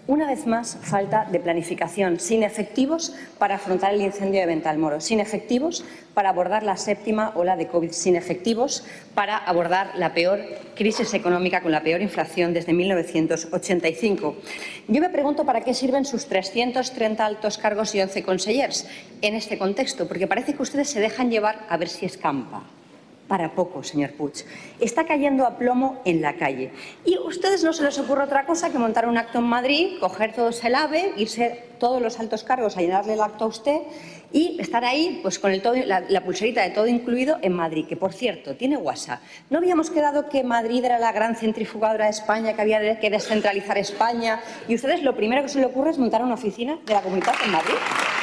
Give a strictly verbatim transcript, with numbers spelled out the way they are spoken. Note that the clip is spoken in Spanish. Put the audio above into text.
Una vez más, falta de planificación, sin efectivos para afrontar el incendio de Ventalmoro, sin efectivos para abordar la séptima ola de COVID, sin efectivos para abordar la peor crisis económica con la peor inflación desde mil novecientos ochenta y cinco. Yo me pregunto para qué sirven sus trescientos treinta altos cargos y once consellers en este contexto, porque parece que ustedes se dejan llevar a ver si escampa. Para poco, señor Puig. Está cayendo a plomo en la calle. Y a ustedes no se les ocurre otra cosa que montar un acto en Madrid, coger todos el AVE, irse todos los altos cargos a llenarle el acto a usted y estar ahí pues, con el todo, la, la pulserita de todo incluido en Madrid, que, por cierto, tiene WhatsApp. ¿No habíamos quedado que Madrid era la gran centrifugadora de España, que había que descentralizar España? Y ustedes lo primero que se les ocurre es montar una oficina de la Comunidad en Madrid.